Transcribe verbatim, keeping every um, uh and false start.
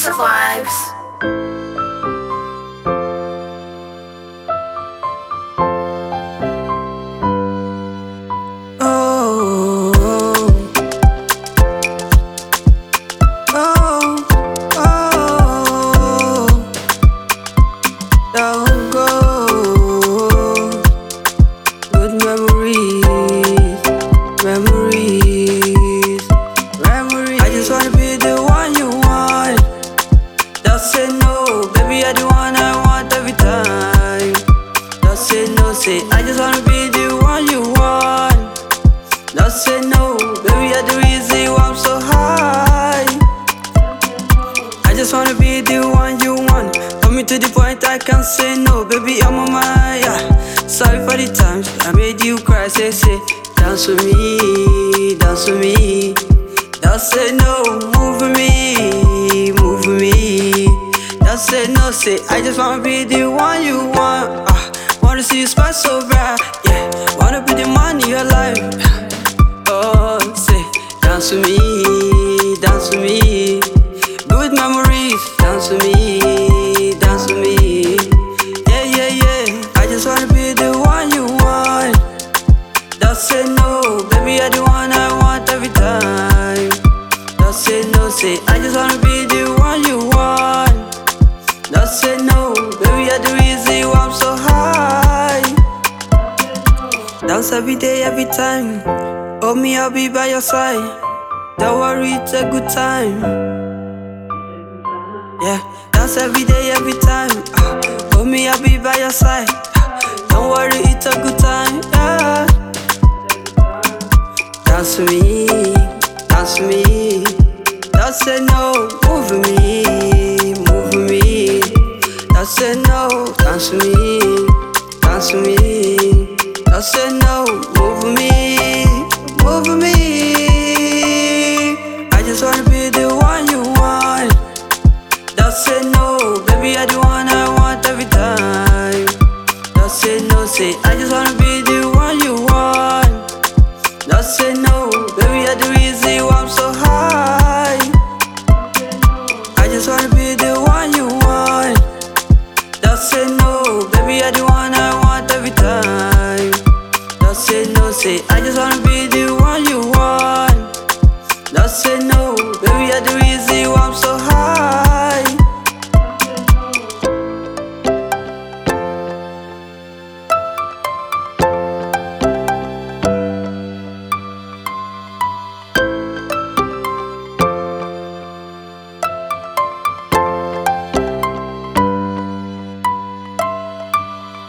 of vibes. Oh, oh, oh, don't go. Good memories, memories, memories. I just wanna be the one you want. Just say no, baby, you're the one I want every time. Just say no, say I just wanna be the one you want. Just say no, baby, you're the reason why I'm so high. I just wanna be the one you want. Coming to the point I can't say no, baby, I'm on my yeah. Sorry for the times I made you cry, say, say dance with me, dance with me. Just say no, move with me, move with me. Just say no, say I just wanna be the one you want. uh, Wanna see you smile so bright, yeah. Wanna be the man in your life. Oh, say, dance with me, dance with me. Good memories, dance with me, dance with me. Yeah, yeah, yeah. I just wanna be the one you want. Just say no, baby, you're the one I want every time. Just say no, say I just wanna be the one you want. Just say no, baby, you're the reason why I'm so high. Dance every day, every time. Oh, me, I'll be by your side. Don't worry, it's a good time. Yeah, dance every day, every time. uh, Oh, me, I'll be by your side. Don't worry, it's a good time. Yeah. Dance with me, dance with me. Just say no, move with me, move with me. Just say no, dance with me, dance with me. Just say no, move with me, move with me. I just wanna be the one you want. Just say no, baby, you're the one I want every time. Just say no, say I just wanna be the one you want. Just say no, baby, you're the reason why I'm so high. I just wanna be the one you want. Just say no, baby, you're the one I want every time. Just say no, say I just wanna be the one you want. Just say no, baby.